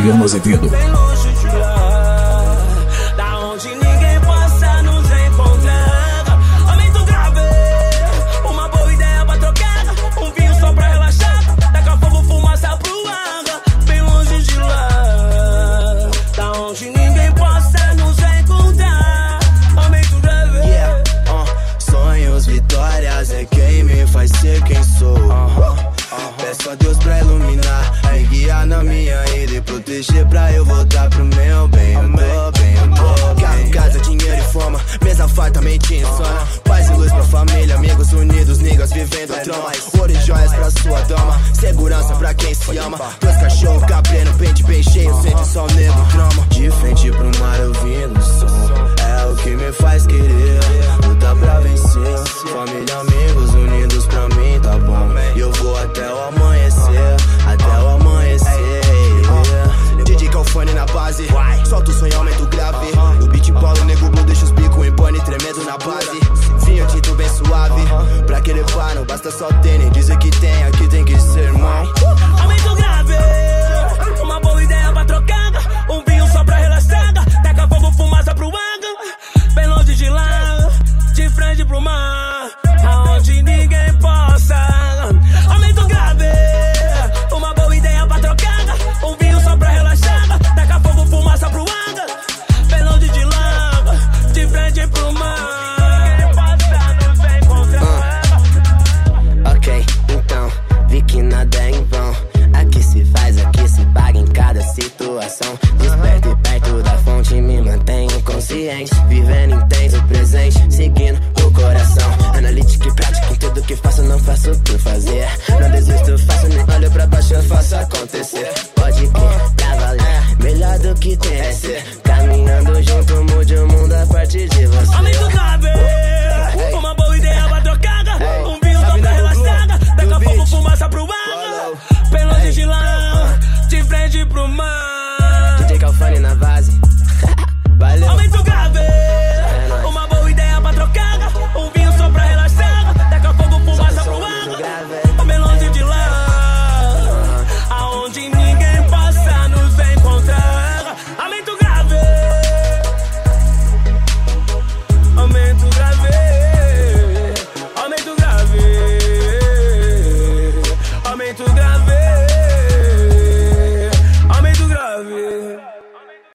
Adriano Azevedo. Bem longe de lá, da onde ninguém possa nos encontrar. Aumento grave, uma boa ideia pra trocar. Um vinho só pra relaxar, taca fogo, fumaça pro ar. Bem longe de lá, da onde ninguém possa nos encontrar. Aumento grave. Yeah, sonhos, vitórias é quem me faz ser quem sou. Peço a Deus pra iluminar, me guiar na minha ida e proteger pra eu voltar pro meu bem. Eu tô bem, eu tô bem. Carro, casa, dinheiro e fama, mesa farta, mente insana. Paz e luz pra família, amigos unidos, niggas vivendo a trama. Ouro e joias pra sua dama, segurança pra quem se ama. Dois cachorros, capreno, pente bem cheio, sente só o negro trama. De frente pro mar ouvindo o som, é o que me faz querer lutar pra vencer. Família, amigos unidos pra mim, tá bom. E eu vou até o amanhecer, até o amanhecer. DJ Calfani na base, solta o som e aumenta o grave. No beat Paulo, nego blue, deixa os bicos em pane, tremendo na base. Vinho tinto bem suave, pra querer par, não basta só tênis. Dizer que tem, aqui tem que ser irmão. Aumento grave, uma boa ideia pra trocar. Um vinho só pra relaxar, taca fogo, fumaça pro ar. Bem longe de lá, de frente pro mar, aonde ninguém possa. Aumento grave, uma boa ideia pra trocar. Um vinho só pra relaxar, taca fogo, fumaça pro ar. Bem longe de lá, de frente pro mar, ninguém possa nos encontrar. Ok, então, vi que nada é em vão. Aqui se faz, aqui se paga em cada situação. Desperto e perto da fonte, me mantenho consciente. Vivendo intenso o presente, seguindo o coração. Analítica e prática em tudo que faço, não faço por fazer. Não desisto, faço, nem olho pra baixo, eu faço acontecer. Pode crer, pra valer, melhor do que tem é ser. Caminhando junto, mude o mundo a partir de você. Aumento grave, uma boa ideia pra trocar. Um vinho só pra relaxar, taca fogo, fumaça pro ar. Bem longe de lá, de frente pro mar. DJ Calfani na base. Valeu. Aumento grave, uma boa ideia pra trocar. Um vinho só pra relaxar, taca fogo, fumaça pro ar. Bem longe de lá, aonde ninguém possa nos encontrar. Aumento grave, aumento grave, aumento grave, aumento grave.